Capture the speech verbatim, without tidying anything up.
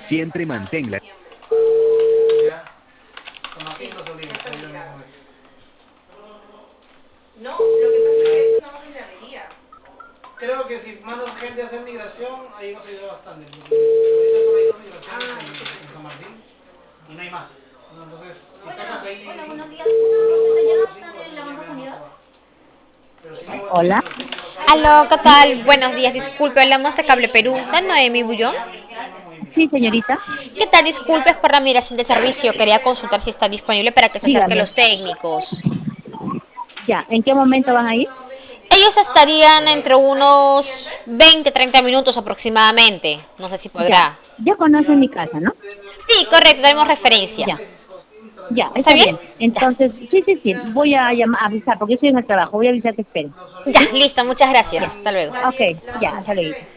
Siempre manténla. Ya. Con Pinto Solís, ahí lo mismo es. No, lo que pasa es que es una orden de avería. Creo que si mandas gente a hacer migración, ahí nos ayuda bastante. Porque ahorita solo hay dos migraciones Ah, en, en San Martín y no hay más. No, entonces, si Hola, sacas ahí hola, buenos días. solo Una unos botella cuatro o está cinco, en así la ya baja queda más sanidad. trabajo. Pero sí me voy a decir Hola. que los técnicos ahí. Aló, ¿qué tal? Buenos días, disculpe, hablamos de Cable Perú, de Noemi Bullón. Sí, señorita. ¿Qué tal? Disculpe por la migración de servicio, quería consultar si está disponible para que se acerquen Dígame. los técnicos. Ya, ¿en qué momento van a ir? Ellos estarían entre unos veinte, treinta minutos aproximadamente, no sé si Ya. podrá. Ya conocen mi casa, ¿no? Sí, correcto, tenemos referencia. Ya. Ya, ¿Está está bien? bien. Ya, Entonces, sí, sí, sí. Voy a llamar, a avisar, porque yo estoy en el trabajo. Voy a avisar que esperen. ya, listo, muchas gracias, Ya. hasta luego. Ok, ya, hasta luego.